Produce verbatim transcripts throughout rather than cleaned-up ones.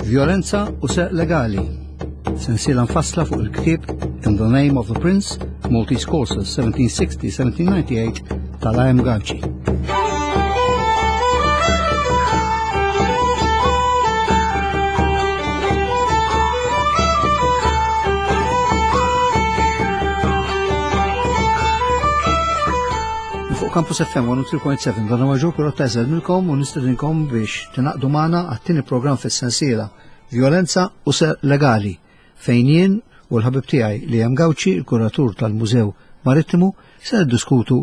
Violenza u seq legali. Sensiela nfassla fuq il-ktieb In the Name of the Prince, Maltese Courses seventeen sixty to seventeen ninety-eight tal-I M Gauci. Fuq Campus F M one oh three point seven dan huwa ġurku rottażel milkom u nistedinkom biex tinaqdu magħna għat-tieni programm fis-sensiela Violenza u seq legali fejn jien u l-ħabib tiegħi li hemm Gawċi, il-kuratur tal-Mużew Marittimu, se niddiskutu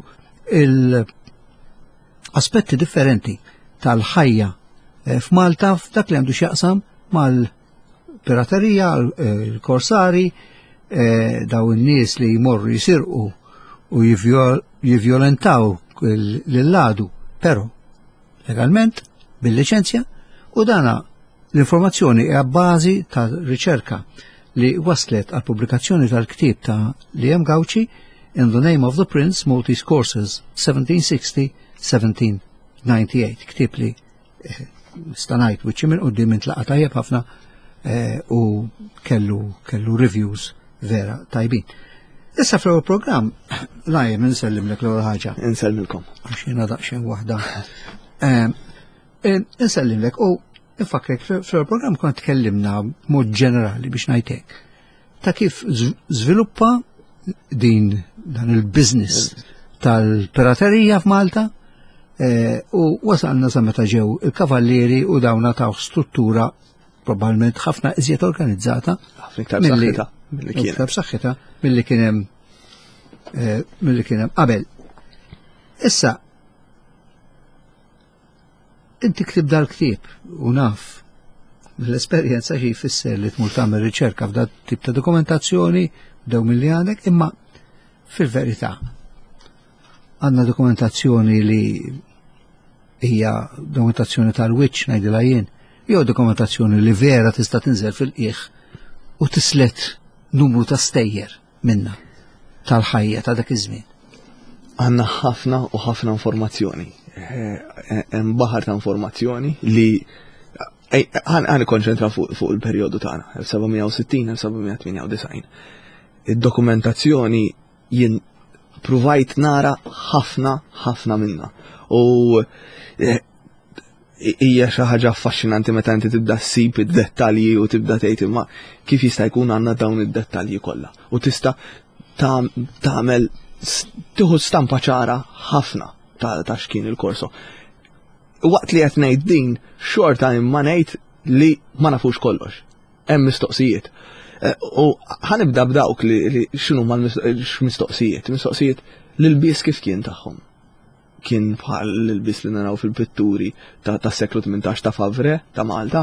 l-aspetti differenti tal-ħajja f'Malta f'dak li għandu x'jaqsam mal-piraterija, l-korsari, daw in-nies li jmorru jisirqu u jivjolentaw l-ladu, pero legalment, bil-licenzja, u dana l-informazzjoni hija bażi ta' riċerka li waslet għal pubblikazzjoni tal-ktieb ta' li hemm Gawci In the Name of the Prince, Maltese Courses seventeen sixty to seventeen ninety-eight. Ktieb li stanajt wiċċi minn qudiem intlaqa tajjeb ħafna u kellu kellu reviews vera tajbin. Issa fl-ewwel programm lajem insellimlek l-ewwel ħaġa. Inselmilkom. Għax jiena daqsxejn waħda. Insellimlek u infakrek fl-ewwel programm kont tkellimna mod ġenerali biex ngħidlek ta' kif żviluppa din dan il-business tal-piraterija f'Malta u wasalna sa meta ġew il-kavallieri u dawna taw struttura probabbilment ħafna iżjed organizzata iktar b'saħħitha milli kien hemm milli kien hemm qabel. Issa inti ktib dal-ktieb u naf l-esperjenza xi jfisser li tmur tagħmel riċerka f'dat tip ta' dokumentazzjoni dew milli għandek, imma fil-verità għandna dokumentazzjoni li hija dokumentazzjoni tal-wiċċ ngħidilha jien, jew dokumentazzjoni li vera tista' tinżel fil-qiegħ u tislet numru ta' stejjer minna tal-ħajja ta' dak iż-żmien. Għandna ħafna u ħafna informazzjoni. Hemm baħar ta' informazzjoni li ħan ikkonċentra fuq il-perjodu tagħna, seven sixty to seven eighty-nine. Id-dokumentazzjoni jien provajt nara ħafna ħafna minna. U hija xi ħaġa affaxxinanti meta inti tibda ssib id-dettalji u tibda tgħid imma kif jista' jkun għandna dawn id-dettalji kollha. U tista' tagħmel tieħu stampa ċara ħafna ta' x'kien il-korso. Waqt li qed ngħid din xorta imma ngħid li ma nafux kollox. Hemm mistoqsijiet. U ħanibda b'dawk li x'inhu mal-mistoqsijiet. Mistoqsijiet l-ilbies kif kien tagħhom. Kien bħal l-ilbies li naraw fil-pitturi tas-seklu tmintax ta' Favre ta' Malta.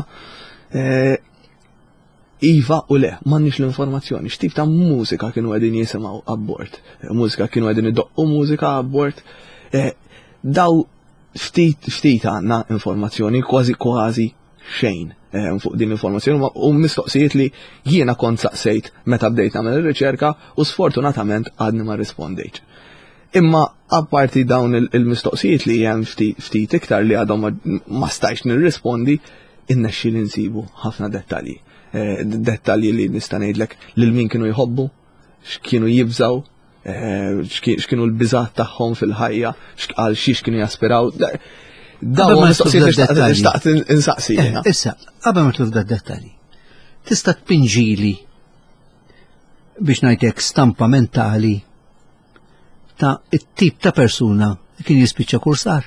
Iva u le, m'għandniex l-informazzjoni. X'tip ta' mużika kienu qegħdin jisimgħu abbord. Mużika kienu qegħdin idoqqu mużika abbord. Daw ftit ftit għandna informazzjoni, kważi kważi xejn fuq din l-informazzjoni u mistoqsijiet li jiena kont saqsejt meta bdejt nagħmel ir-riċerka u sfortunatament għadni ma rrispondejtx. Imma apparti dawn il-mistoqsijiet li hemm ftit iktar li għadhom ma stajx nirrispondi, innexxi li nsibu ħafna dettalji. Dettalji li nista' ngħidlek lil min kienu jħobbu, x'kienu jibżaw, x'kienu l-biżgħat tagħhom fil-ħajja, għal xiex kienu jaspiraw. Dawn mistoqsijiet xtaqt insaqsi. Issa, qabel ma tibda d-dettalji, tista' tpinġili biex ngħidlek stampa mentali ta' it-tip ta' persuna li kien jispiċċa kursar.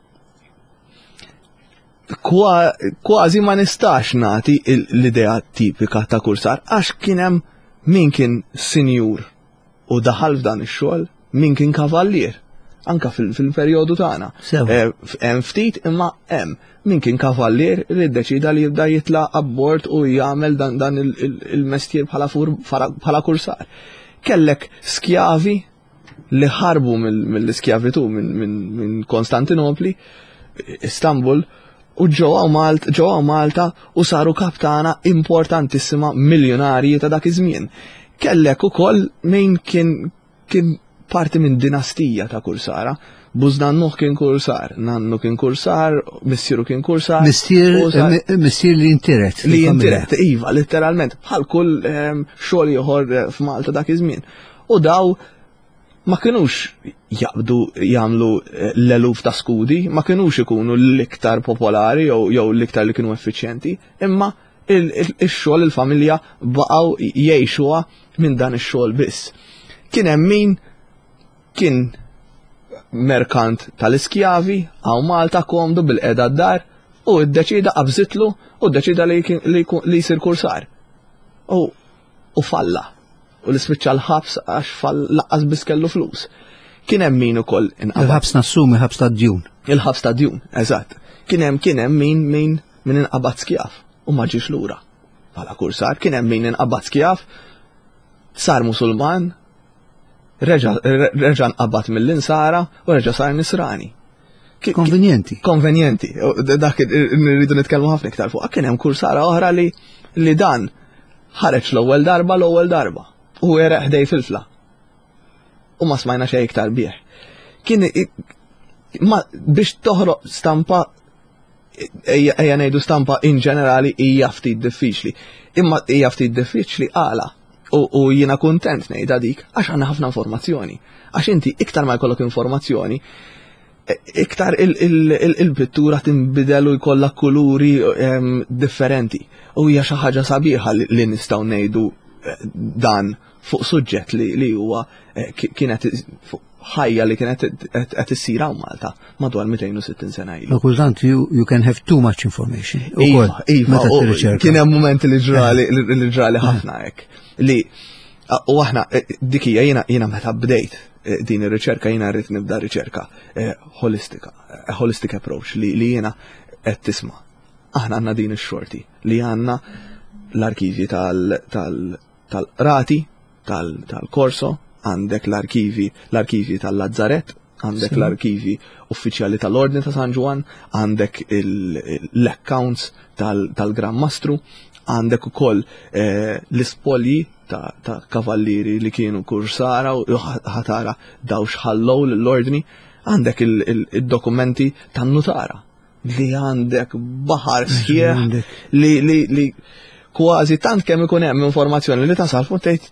Kważi ma nistax nagħti l-idea tipika ta' kursar għax kien hemm min kien sinjur u daħal f'dan ix-xogħol, min kien kavallier. Anka fil-perjodu tagħna. Hemm ftit imma hemm min kien kavallier li ddeċida li jibda jitla' abbord u jagħmel dan il-mestier bħala kursar. Kellek skjavi li ħarbu mill-iskjavitu minn Konstantinopli, Istanbul, u ġewwa Malta u saru kaptana importantissima miljonarji ta' dak iż-żmien. Kellek ukoll min kien parti minn dinastija ta' kursara, Buż nannuh kien kursar, nannu kien kursar, missieru kien kursar. Mistier li jintiret. Li jintiret, iva, literalment, bħal kull xogħol ieħor f'Malta dak iż-żmien. U daw ma kinux jaqbdu jagħmlu l-eluf ta' skudi, ma kinux ikunu l-iktar popolari jew l-iktar li kienu effiċjenti, imma il-xogħol il-familja baqgħu jgħixuha minn dan ix-xogħol biss. Kien hemm min kien merkant tal-iskjavi għaw Malta komdu bil-qeda d-dar u d-deċida qabżitlu u d-deċida li jisir kursar. U falla. U li spiċċa l-ħabs għax fall laqqas biss kellu flus. Kien hemm min ukoll inqabad. Il-ħabs nassumi, ħabs ta' djun. Il-ħabs ta' djun, eżatt. Kien hemm kien hemm min min min inqabad skjaf u ma ġiex lura. Bħala kursar kien hemm min inqabad skjaf, sar Musulman, reġa' nqabad mill-insara u reġa' sar Nisrani. Konvenjenti. Konvenjenti. Dak nirridu nitkellmu ħafna iktar fuq. Kien hemm kursara oħra li li dan ħareġ l-ewwel darba l-ewwel darba. U ereq ħdej fil-fla. U ma smajna xejn iktar bieħ. Kien biex toħroq stampa ejja ngħidu stampa in ġenerali hija ftit diffiċli. Imma hija ftit diffiċli għala. U jiena kuntent ngħidha dik għax għandna ħafna informazzjoni. Għax inti iktar ma jkollok informazzjoni, iktar il-pittura tinbidel u jkollha kuluri differenti. U hija xi ħaġa sabiħa li nistgħu ngħidu dan fuq suġġett li huwa kienet ħajja li kienet qed issir hawn Malta madwar mئتين وستين sena ilu. Kultant you can have too much information. Iva, iva, kien hemm momenti li ġrali li ġrali ħafna hekk. Li u aħna dik hija jiena jiena meta bdejt din ir-riċerka jiena rrid nibda riċerka holistika, holistic approach li jiena qed tisma'. Aħna għandna din ix-xorti li għandna l-arkivji tal-rati, tal-korso, għandek l-arkivi, l-arkivi tal-Lazzaret, għandek l-arkivi uffiċjali tal-Ordni ta' San Ġwan, għandek l-accounts tal-Gran Mastru, għandek ukoll l-ispolji ta' kavallieri li kienu kursara u ħatara daw xħallow l-Ordni, għandek il-dokumenti tan-nutara li għandek baħar sħieħ li kważi tant kemm ikun hemm informazzjoni li tasal fuq tgħid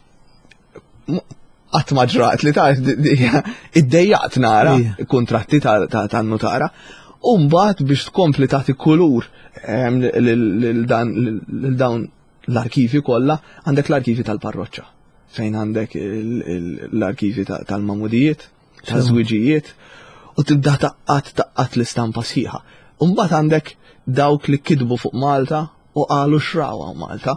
qatt ma ġrat li tgħid iddejjaqt nara kuntratti tan-nutara u mbagħad biex tkompli tagħti kulur lil dawn l-arkivi kollha għandek l-arkivi tal-parroċċa fejn għandek l-arkivi tal-mamudijiet, tal-żwiġijiet u tibda taqqat taqqat l-istampa sħiħa. U mbagħad għandek dawk li kitbu fuq Malta u qalu xrawa Malta.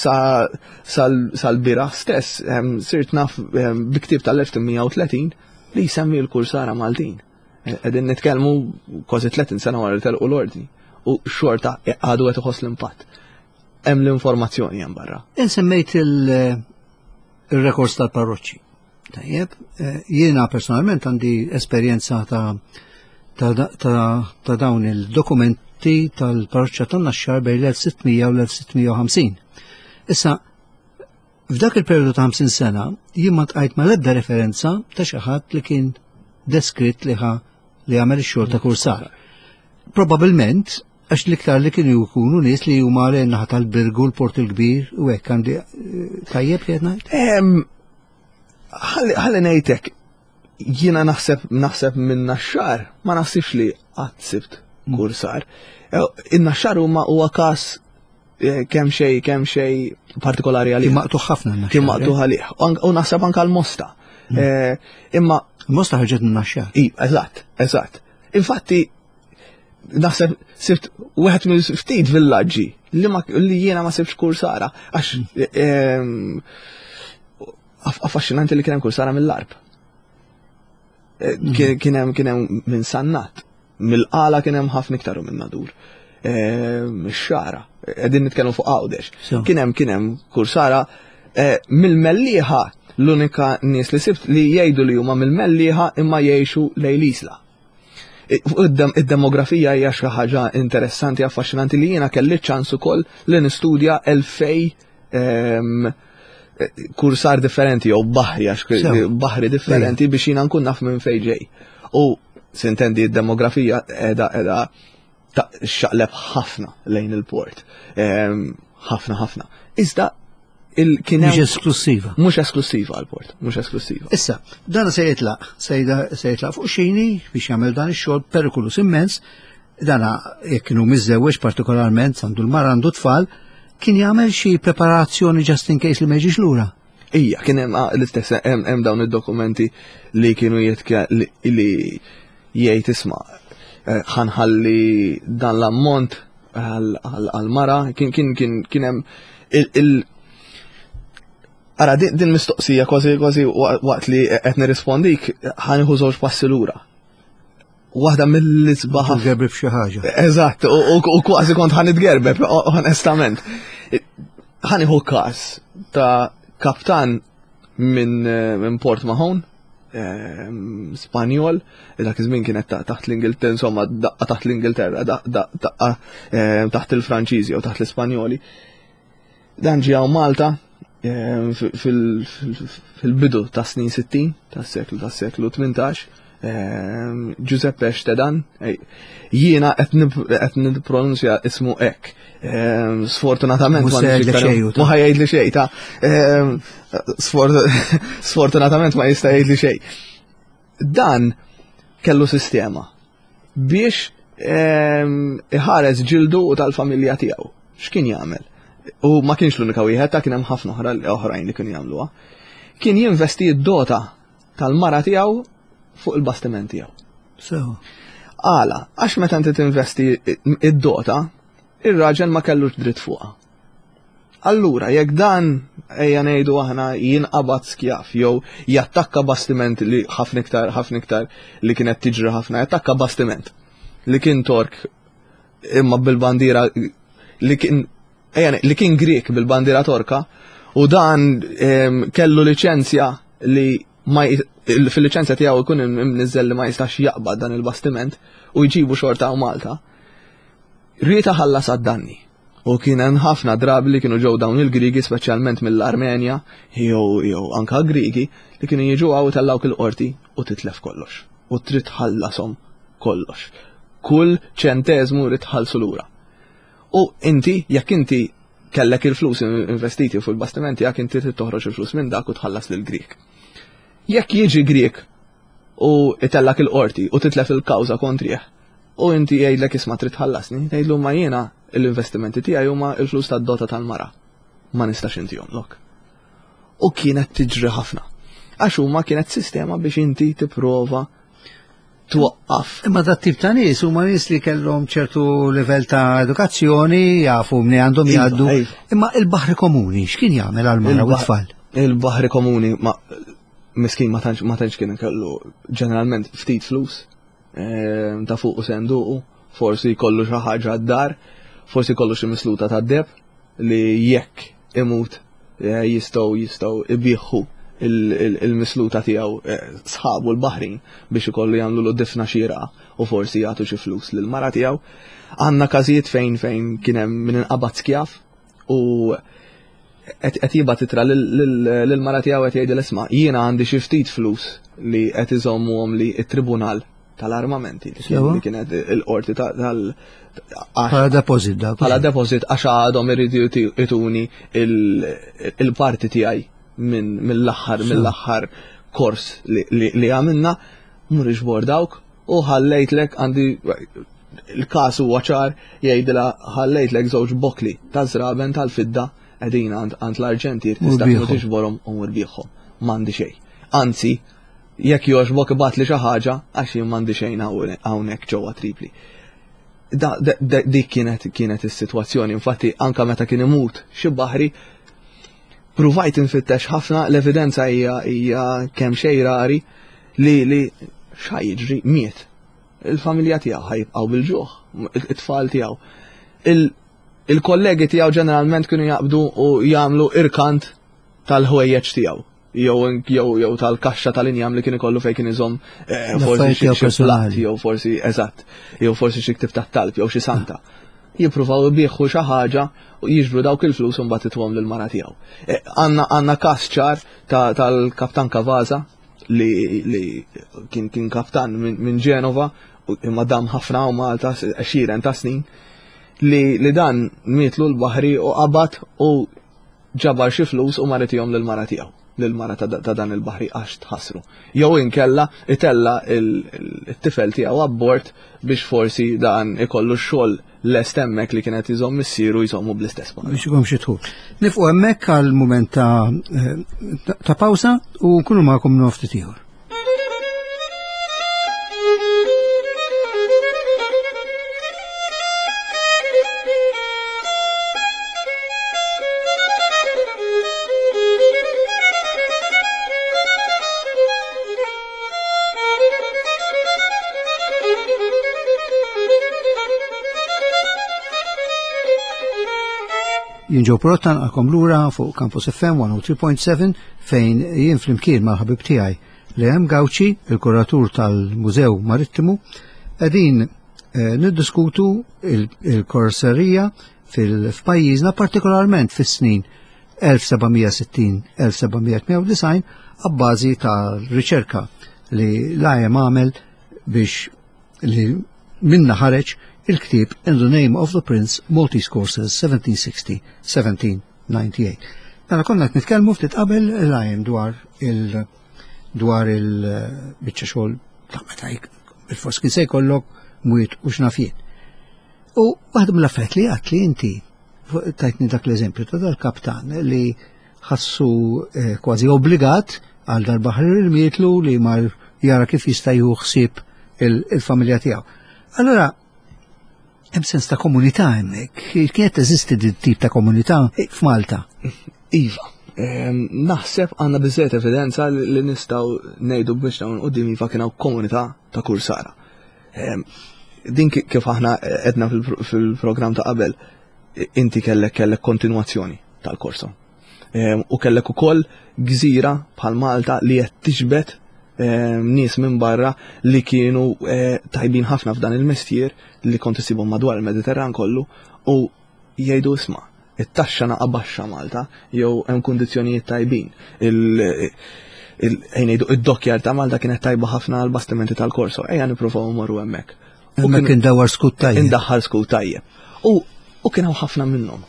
Sal-bira stess, sirt naf biktib tal-elf themania u tletin li jsemmi l-kursara Maltin. Qegħdin nitkellmu kważi tletin sena wara li telqu l-Ordni. U xorta għadu qed iħoss l-impatt. Hemm l-informazzjoni hemm barra. Insemmejt il-rekords tal-parroċċi. Tajjeb, jiena personalment għandi esperjenza ta' dawn il-dokumenti tal-parroċċa tan-Naxxar bejn l-elf sittmija u l-elf sittmija u ħamsin. Issa, f'dak il-periodu ta' ħamsin sena, jien ma tqajt ma l-ebda referenza ta' xi ħadd li kien deskritt li ħa li għamel ix-xogħol ta' kursar. Probabilment għax l-iktar li kienu jkunu nies li huma l-naħa tal-Birgu l-Port il-Kbir u hekk għandi tajjeb li qed ngħid? Ħalli ngħidlek, jiena naħseb naħseb minn Naxxar ma naħsibx li qatt sibt kursar. In-Naxxar huma huwa każ kemm xejn kemm xejn partikolari għalih. Kien maqtuħ ħafna n-Naxxar. Kien maqtuħ għalih. U naħseb anke l-Mosta. Imma Mosta ħarġet minn Naxxar. I, eżatt, eżatt. Infatti naħseb sibt wieħed mill ftit villaġġi li jiena ma sibx kursara għax affaxxinanti li kien hemm kursara mill-Arb. Kien hemm kien hemm minn Sannat, mill-Qala kien hemm ħafna iktar minn Nadur. Mix-Xara, qegħdin nitkellmu fuq Għawdex. Kien hemm kien hemm kursara mill-Mellieħa l-unika nies li sibt li jgħidu li huma mill-Mellieħa imma jgħixu lejn l-Isla. Id-demografija hija xi ħaġa interessanti affaxxinanti li jiena kelli ċans ukoll li nistudja elfej kursar differenti jew baħri għax baħri differenti biex jiena nkun naf minn fejn ġej. U sintendi d-demografija edha edha xaqleb ħafna lejn il-port. Ħafna ħafna. Iżda il-kien Mhux esklusiva. Mhux esklusiva għal-port, mhux esklusiva. Issa, dan se jitlaq, se jitlaq fuq xini biex jagħmel dan ix-xogħol perikulus immens, dana jekk kienu miżewweġ partikolarment għandu l-mara għandu tfal, kien jagħmel xi preparazzjoni just in case li ma jiġix lura. Ija, kien hemm l-istess hemm dawn id-dokumenti li kienu jitka li jgħid isma' ħanħalli dan l-ammont għal-mara, kien kien kien kien hemm il Ara, din mistoqsija kważi kważi waqt li qed nirrispondik ħanieħu żewġ passi lura. Waħda mill-isbaħ. Gerbi f'xi ħaġa. Eżatt, u kważi kont ħanitgerbeb, onestament. Ħanieħu każ ta' kaptan minn Port Mahon, Spanjol, dak iż-żmien kienet taħt l-Ingilterra, insomma, daqqa taħt l-Ingilterra, daqqa taħt il-Franċiżi u taħt l-Ispanjoli. Dan ġie Malta fil-bidu ta' snin sittin tas-seklu tas-seklu tmintax, Giuseppe Stedan, jiena qed nippronunzja ismu hekk. Sfortunatament ma ħajjgħid li xejn ta' sfortunatament ma jista' jgħid li xejn. Dan kellu sistema biex iħares ġildu u tal-familja tiegħu. X'kien jagħmel? U ma kienx l-unika wieħed, ta' kien hemm ħafna oħrajn li kienu jagħmluha. Kien jinvesti d-dota tal-mara tiegħu fuq il-bastiment tiegħu. Sew. Għala, għax meta inti tinvesti id-dota, ir-raġel ma kellux dritt fuqha. Allura, jekk dan ejja ngħidu aħna jinqabad skjaf jew jattakka bastiment li ħafna iktar ħafna iktar li kienet tiġri ħafna, jattakka bastiment li kien Tork imma bil-bandiera li kien li kien Grek bil-bandiera Torka u dan kellu liċenzja li fil-liċenzja tiegħu jkun imniżżel li ma jistax jaqbad dan il-bastiment u jġibu xorta u Malta. Rieta ħallas għad-danni. U kien hemm ħafna drabi li kienu ġew dawn il-Griegi speċjalment mill-Armenja jew jew anke Griegi li kienu jiġu għaw tellawk il-qorti u titlef kollox. U trid tħallasom kollox. Kull ċenteżmu rid tħallsu lura. U inti, jekk inti kellek il-flus investiti fuq il-bastimenti, jekk inti trid toħroġ il-flus minn dak u tħallas lil Griek. Jekk jiġi Griek u itellak il-qorti u titlef il-kawża kontrih, u inti jgħidlek isma' trid tħallasni, tgħidlu ma jiena l-investimenti tiegħi huma l-flus tad-dota tal-mara. Ma nistax inti jomlok. U kienet tiġri ħafna. Għax huma kienet sistema biex inti tipprova twaqqaf. Imma dat tip ta' nies huma nies li kellhom ċertu livell ta' edukazzjoni, jafu mni għandhom jgħaddu. Imma il-baħri komuni x'kien jagħmel għall-mara u t-tfal? Il-baħri komuni ma miskin ma tantx ma tantx kien kellu ġeneralment ftit flus ta' fuq u senduqu, forsi jkollu xi ħaġa d-dar, forsi jkollu xi misluta ta' deb li jekk imut jistgħu jistgħu ibieħħu il-misluta tiegħu sħabu l-Baħrin biex ikollu jagħmlu lu difna xira u forsi jagħtu xi flus lil mara tiegħu. Għandna każijiet fejn fejn kien hemm min inqabad skjaf u qed jibgħat itra lil mara tiegħu qed jgħidil isma' jiena għandi xi ftit flus li qed iżommuhom li t-tribunal tal-armamenti li kienet il-qorti tal bħala deposit dak. Bħala deposit għax għadhom iridu jtuni il-parti tiegħi minn mill-aħħar mill-aħħar kors li għamilna mhuriex bordawk u ħallejtlek għandi il-każ huwa ċar jgħidilha ħallejtlek żewġ bokli ta' żraben tal-fidda qegħdin għand l-Arġentir tista' tiġborhom u murbiħhom. M'għandi xejn. Anzi, jekk jogħġbok ibgħat li xi ħaġa għax jien m'għandi xejn hawnhekk ġewwa Tripli. Dik kienet kienet is-sitwazzjoni, infatti anke meta kien imut xi baħri provajt infittex ħafna l-evidenza hija hija kemm xejn rari li li x'ħajġri miet. Il-familja tiegħu ħajbqgħu bil-ġuħ, it-tfal tiegħu. Il-kollegi tiegħu ġeneralment kienu jaqbdu u jagħmlu irkant tal-ħwejjeġ tiegħu. Jew jew jew tal-kaxxa tal-injam li kien ikollu fejn kien iżomm forsi xi plat jew forsi eżatt, jew forsi xi ktib tat-talb jew xi santa. Jippruvaw ibieħħu xi ħaġa u jiġbru dawk il-flus u mbagħad itwhom lil mara tiegħu. Għandna għandna każ ċar tal-Kaptan Kavaza li li kien kien kaptan minn Ġenova imma dam ħafna u Malta għexieren ta' snin li li dan mietlu l-baħri u qabad u ġabar xi flus u maritihom lill-mara tiegħu lill-mara ta' dan il-baħri għax tħassru. Jew inkella itella il-tifel tiegħu abbord biex forsi dan ikollu x-xogħol lest hemmhekk li kienet iżomm missieru jżommu bl-istess baħri. Biex ikom xi tħul. Nifqu hemmhekk għal mument ta' ta' pawsa u nkunu magħkom ftit ieħor. Jinġu Prottan għakom lura fuq Campus F M one oh three point seven fejn jien flimkien mal ħabib tiegħi Lehem Gawċi, il-kuratur tal-Mużew Marittimu, qegħdin niddiskutu il-korserija fil-pajjiżna partikolarment fis-snin elf sebgħamija sittin elf sebgħamija tmien u design abbażi tal-riċerka li Lehem għamel biex li minna ħareġ il-ktieb In the Name of the Prince Maltese Courses seventeen sixty to seventeen ninety-eight. Mela konna qed nitkellmu ftit qabel Lehem dwar il dwar il-biċċa xogħol ta' meta il-fors kien se jkollok mwiet u x'nafien. U waħda mill-affarijiet li għadt li inti tajtni dak l-eżempju ta' dal-kaptan li ħassu kważi obbligat għal dal-baħri il-mietlu li mar jara kif jista' jieħu ħsieb il-familja tiegħu. Allora hemm sens ta' komunità hemmhekk. Kienet teżisti din tip ta' komunità f'Malta? Iva, naħseb għandna biżżejjed evidenza li nistgħu ngħidu biex dawn quddiem iva kien hawn komunità ta' kursara. Din kif aħna qedna fil-programm ta' qabel, inti kellek kellek kontinwazzjoni tal-korso. U kellek ukoll gżira bħal Malta li qed tixbet nies minn barra li kienu tajbin ħafna f'dan il-mestier li kont isibhom madwar il-Mediterran kollu u jgħidu isma' it-taxxa naqa' baxxa Malta jew hemm kundizzjonijiet tajbin. Ngħidu id-dokkjar ta' Malta kienet tajba ħafna għall bastimenti tal-korso, ejja nippruvaw mmorru hemmhekk. Hemmhekk indawwar skut tajjeb. Indaħħal skut tajjeb. U kien hawn ħafna minnhom.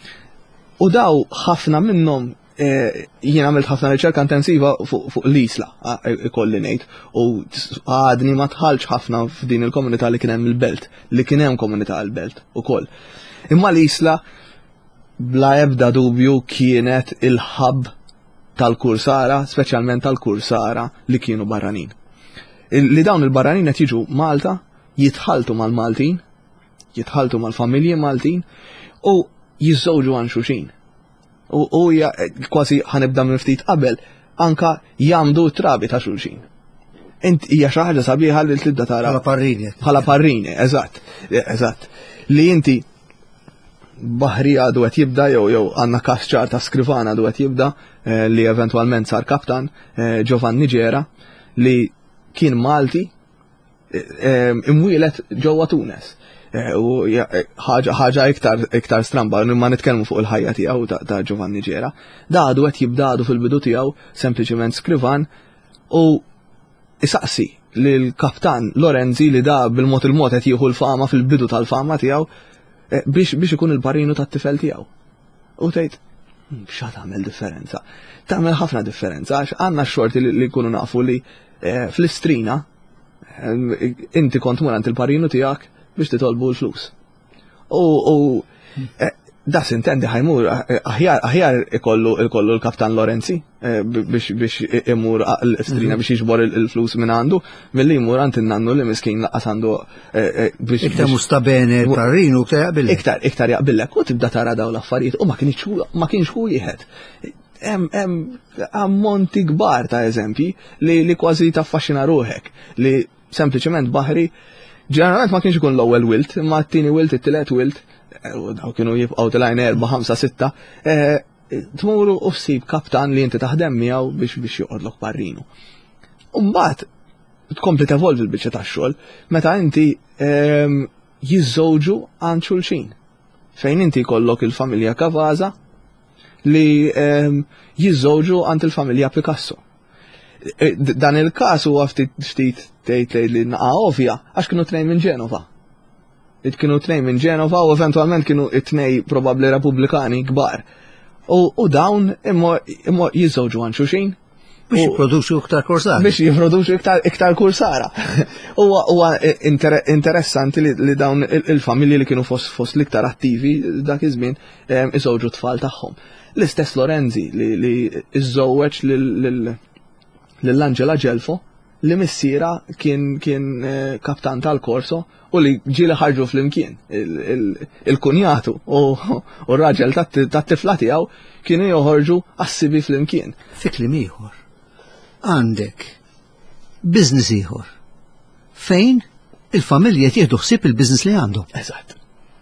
U daw ħafna minnhom jien għamilt ħafna riċerka intensiva fuq l-isla, ikolli ngħid, u għadni ma tħallx ħafna f'din il-komunità li kien hemm il-belt, li kien hemm komunità l-belt ukoll. Imma l-isla bla ebda dubju kienet il-ħabb tal-kursara, speċjalment tal-kursara li kienu barranin. Li dawn il-barranin qed jiġu Malta, jitħaltu mal-Maltin, jitħaltu mal-familji Maltin u jiżżewġu għan xulxin. U kważi ħanibda minn ftit qabel anka jagħmlu trabi ta' xulxin. Int hija xi ħaġa sabiħa li tibda tara bħala parrini. Bħala parrini, eżatt, eżatt. Li inti baħri għadu qed jibda jew jew għandna każ ċar ta' skrivana għadu qed jibda li eventwalment sar kaptan Giovanni Ġera li kien Malti imwielet ġewwa Tunes. U ħaġa iktar stramba, ma nitkellmu fuq il-ħajja tiegħu ta' Giovanni Ġera. Da għadu qed jibda għadu fil-bidu tiegħu sempliċement skrivan u isaqsi lill-kaptan Lorenzi li da bil-mod il-mod qed jieħu l-fama fil-bidu tal-fama tiegħu biex ikun il-parinu tat-tifel tiegħu. U tgħid x'ha tagħmel differenza. Tagħmel ħafna differenza għax għandna x-xorti li jkunu nafu li fl-istrina inti kont murant il-parinu tiegħek biex titolbu l-flus. U da sintendi ħajmur aħjar ikollu l-kaptan Lorenzi biex imur l-istrina biex jiġbor il-flus minn għandu milli jmur għant innannu li miskin laqqas għandu biex. Iktar mustabene parrinu iktar jaqbillek. Iktar iktar jaqbillek u tibda tara daw l-affarijiet u ma kienx hu wieħed. Hemm ammonti kbar ta' eżempji li kważi taffaxxina ruħek li sempliċement baħri ġeneralment ma kienx ikun l-ewwel wilt, imma t-tieni wilt, it-tielet wilt, daw kienu jibqgħu tilajn erba' ħamsa sitta, tmuru u ssib kaptan li inti taħdem miegħu biex biex joqgħodlok parrinu. U mbagħad tkompli tevolvi l-biċċa tax-xogħol meta inti jiżżewġu għand xulxin. Fejn inti jkollok il-familja Cavaza li jiżżewġu għand il-familja Picasso. Dan il-każ huwa ftit ftit tgħid li naqa' ovvja għax kienu tnejn minn Ġenova. Kienu tnejn minn Ġenova u eventwalment kienu t-tnej probabbli Repubblikani kbar. U dawn imma jiżżewġu għan xulxin. Biex jipproduċu iktar kursara. Biex jipproduċu iktar kursara. Huwa interessanti li dawn il-familji li kienu fost l-iktar attivi dak iż-żmien iżewġu tfal tagħhom. L-istess Lorenzi li iżżewweġ lill-Angela Gelfo li missiera kien kaptan tal-korso u li ġieli ħarġu flimkien. Il-kunjatu u r-raġel tat-tifla tiegħu kienu joħorġu assibi flimkien. Fi kliem ieħor għandek business ieħor fejn il-familja jieħdu ħsieb il-business li għandhom. Eżatt.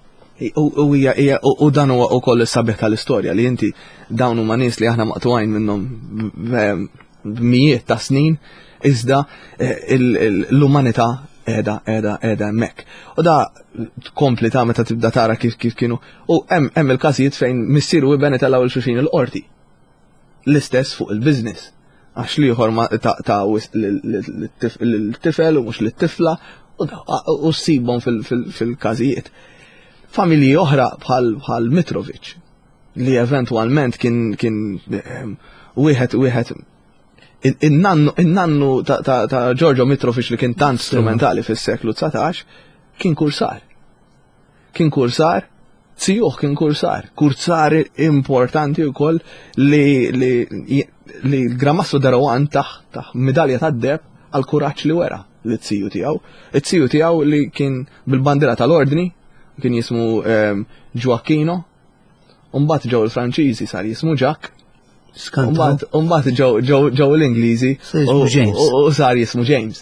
U dan huwa wkoll is-sabiħ tal-istorja li inti dawn huma nies li aħna maqtugħin minnhom b'mijiet ta' snin iżda l-umanità qiegħda qiegħda qiegħda hemmhekk. U da tkompli ta' meta tibda tara kif kif kienu. U hemm il-każijiet fejn missieru iben itellgħu il xulxin il-qorti. L-istess fuq il-business. Għax liħor ta' l-tifel u mhux lit-tifla u ssibhom fil-każijiet. Familji oħra bħal Mitrovic li eventwalment kien wieħed wieħed in-nannu ta' Giorgio Mitrovic li kien tant strumentali fis-seklu tsatax kien kursar. Kien kursar, tzjuh kien kursar, kursar importanti wkoll li l-Grammasso Derawan taħ medalja tad-deb għal kuraġġ li wera li tziju tiegħu. It-tziju tiegħu li kien bil-bandira tal-ordni kien jismu Gioacchino, umbat ġew il-Franċiżi sar jismu Jack, umbat ġew l-Ingliżi u sar jismu James.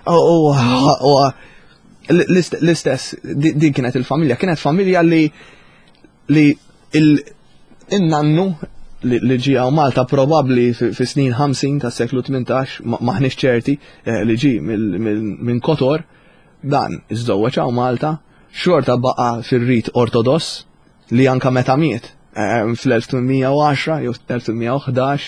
L-istess, din kienet il-familja, kienet familja li il-nannu li ġi Malta probabbli fi snin ħamsin tas seklu tmintax maħniex ċerti li ġi minn Kotor, dan iżżewweġ hawn Malta. Xorta baqa fir-rit ortodoss li anka meta miet fl-elf tminmija u għaxra jew elf tminmija u ħdax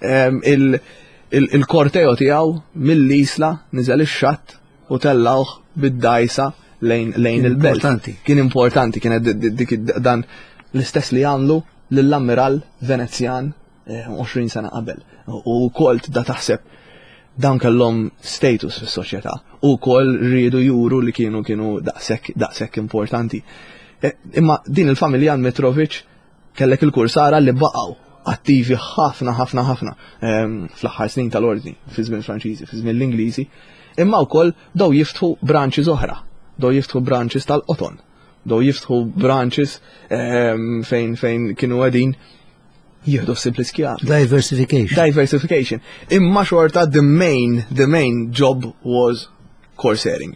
il-korteo tiegħu mill-isla niżel ix-xatt u tellawh bid-dajsa lejn il-belt. Kien importanti, kien dik dan l-istess li għamlu lill-ammiral Venezjan għoxrin sena qabel. U wkoll da taħseb dan kellhom status fis-soċjetà u wkoll rridu juru li kienu kienu daqshekk daqshekk importanti. Imma din il-familja Mitrovic kellek il-kursara li baqgħu attivi ħafna ħafna ħafna fl-aħħar snin tal-ordni fi żmien Franċiżi, fi żmien l-Ingliżi, imma wkoll dew jiftħu branches oħra, dew jiftħu branches tal-qoton, dew jiftħu branches fejn fejn kienu qegħdin jieħdu s-simpliskjat. Diversification. Diversification. Imma xorta the main, the main job was corsairing.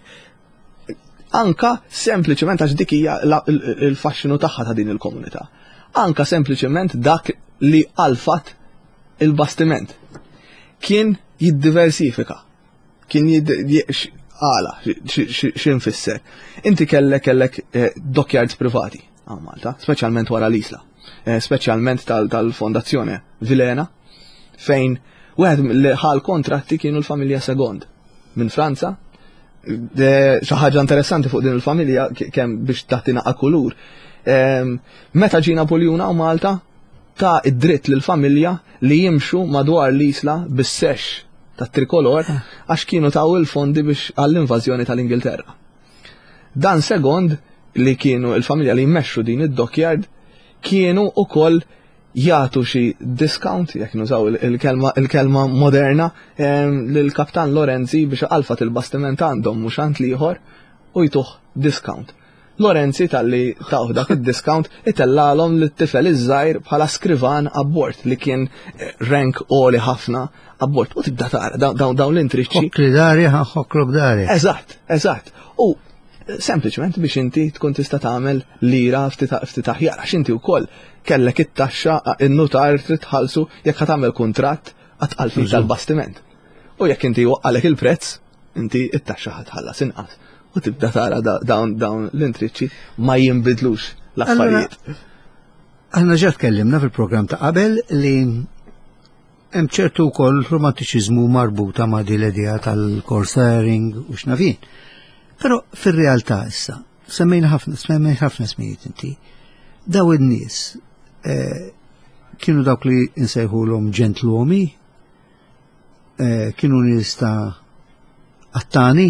Anka sempliċement għax dik hija il-faxxinu tagħha ta' din il-komunità. Anka sempliċement dak li alfat il-bastiment. Kien jiddiversifika. Kien għala x'infisser. Inti kellek kellek dockyards privati għal Malta, speċjalment wara l-isla. Speċjalment tal-fondazzjoni Vilena, fejn wieħed li ħal kontratti kienu l-familja Segond minn Franza. Xi ħaġa interessanti fuq din il-familja kemm biex tagħtina kulur. Meta ġi Napoljuna u Malta ta' id-dritt lill-familja li jimxu madwar l-isla bis-sex tat-trikolor għax kienu taw il-fondi biex għall-invażjoni tal-Ingilterra. Dan Segond li kienu il-familja li jmexxu din id-dockyard kienu ukoll jagħtu xi discount, jekk nużaw il-kelma il-kelma moderna, lill-Kaptan Lorenzi biex alfat il-bastiment għandhom mhux għand ieħor u jtuh discount. Lorenzi tal-li taw dak id-discount itellalhom lit-tifel iż-żgħir bħala skrivan abbord li kien rank għoli ħafna abbord. U tibda tara dawn l-intriċċi. Ħokli dari ħokrok dari. Eżatt, eżatt. U sempliċement biex inti tkun tista' tagħmel lira ftit aħjar għax inti wkoll kellek it-taxxa in-notar trid tħallsu jekk tagħmel kuntratt għat-qalfin tal-bastiment. U jekk inti waqqalek il-prezz, inti it-taxxa ħatħallas inqas. U tibda tara dawn dawn l-intriċċi ma jinbidlux l-affarijiet. Aħna ġa tkellimna fil-programm ta' qabel li hemm ċertu wkoll romantiċiżmu marbuta ma' din l-idea tal-corsairing u x'nafin. Però fir-realtà issa, semmejna ħafna, semmejna ħafna smijiet inti, daw in-nies eh, kienu dawk li nsejħulhom ġentluomi, eh, kienu nies ta' attani,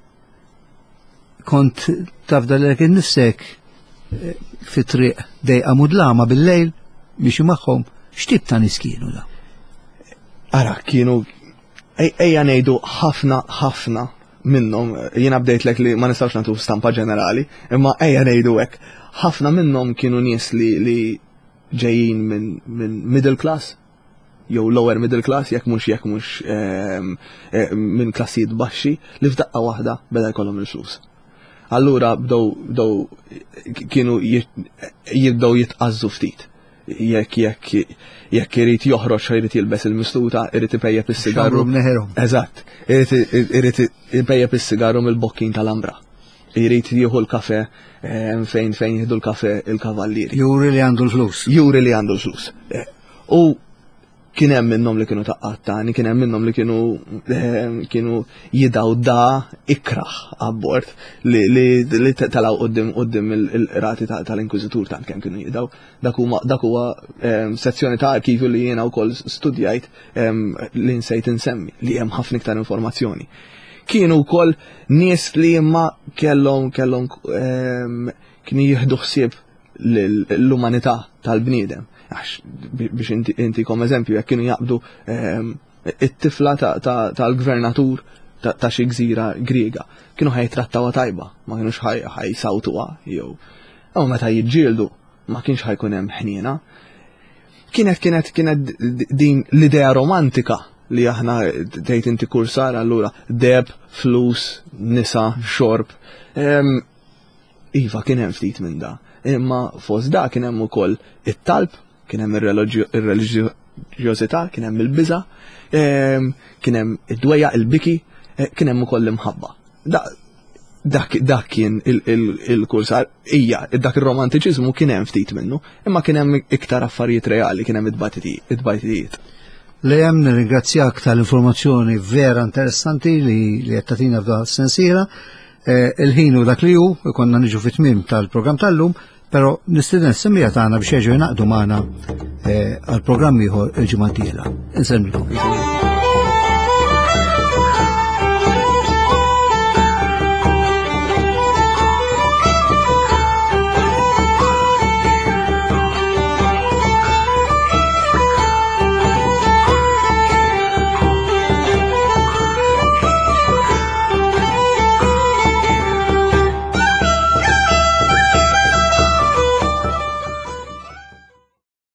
kont tafda l-ek innifsek eh, fit-triq dejqa mudlama bil-lejl biex magħhom x'tib ta' nies kienu da? Ara, kienu, ejja ngħidu ħafna ħafna minnhom, jiena bdejtlek li ma nistgħux nagħtu stampa ġenerali, imma ejja ngħidu hekk, ħafna minnhom kienu nies li li ġejjin minn min middle class, jew lower middle class, jekk mhux jekk mhux minn klassijiet baxxi li f'daqqa waħda beda jkollhom il-flus. Allura bdew bdew kienu jibdew jitqażżu ftit. Jekk jekk jekk irid joħroġ irid jilbes il-mistuta, irid ipejjeb is-sigaru. Eżatt, irid ipejjeb is-sigaru mill-bokkin tal-ambra. Irid jieħu l-kafe fejn fejn jieħdu l-kafe il-kavallieri. Juri li għandu l-flus. Juri li għandu l-flus. U kien hemm minnhom li kienu taqqattani, kien hemm minnhom li kienu kienu jidaw da ikraħ abbord li li talaw qudiem qudiem il-rati tal-inkwiżitur tant kemm kienu jidaw. Dak huma dak huwa sezzjoni ta' arkivu li jiena wkoll studjajt li nsejt insemmi li hemm ħafna iktar informazzjoni. Kienu wkoll nies li imma kellhom kellhom kienu jieħdu ħsieb l-umanità tal-bniedem. Biex inti kom eżempju, jekk kienu jaqbdu it-tifla tal-gvernatur ta' xi gżira Griega, kienu ħajtrattawha tajba, ma kienux ħajsawtuha jew. Aw meta jiġġieldu ma kienx ħajkun hemm ħniena. Kienet kienet kienet din l-idea romantika li aħna tgħid inti kursar allura deb, flus, nisa, xorb. Iva kien hemm ftit minn da. Imma fost da kien hemm ukoll it-talb, kien hemm ir-reliġjożità, kien hemm il-biża', kien hemm id-dwejja, il-biki, kien hemm ukoll l-imħabba. Dak kien il-kursar, hija dak ir-romantiċiżmu kien hemm ftit minnu, imma kien hemm iktar affarijiet reali, kien hemm id-bajtijiet. Lejem nirringrazzjak tal-informazzjoni vera interessanti li qed tagħtina f'dan is-sensiela. Il-ħin u dak li hu, konna niġu fit-tmiem tal-programm tal-lum, però nistiden s-semmija tagħna biex jerġgħu jnaqdu magħna għal programm ieħor il-ġimgħa d-dieħla. Insemmilkom.